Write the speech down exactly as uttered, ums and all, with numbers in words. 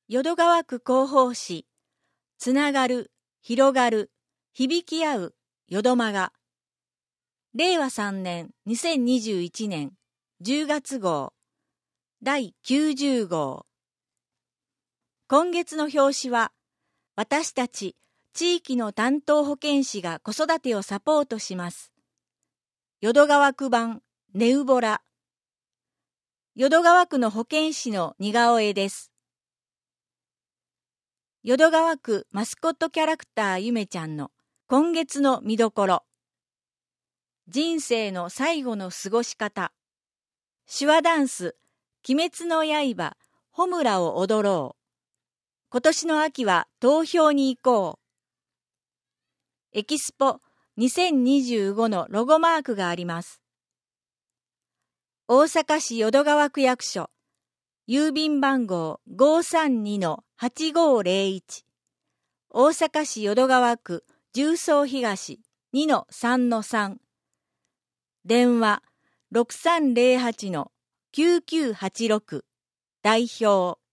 淀川区広報誌、つながる、広がる、響き合う、淀間が、れいわさんねんにせんにじゅういちねんじゅうがつ号、だいきゅうじゅう号。今月の表紙は、私たち地域の担当保健師が子育てをサポートします。淀川区版ネウボラ。淀川区の保健師の似顔絵です。淀川区マスコットキャラクターゆめちゃんの今月の見どころ。人生の最後の過ごし方。手話ダンス、鬼滅の刃、ホムラを踊ろう。今年の秋は投票に行こう。エキスポにせんにじゅうごのロゴマークがあります。大阪市淀川区役所、郵便番号 ごーさんにのはちごーぜろいち、大阪市淀川区十三東 にのさんのさん、電話 ろくさんぜろはちのきゅうきゅうはちろく、代表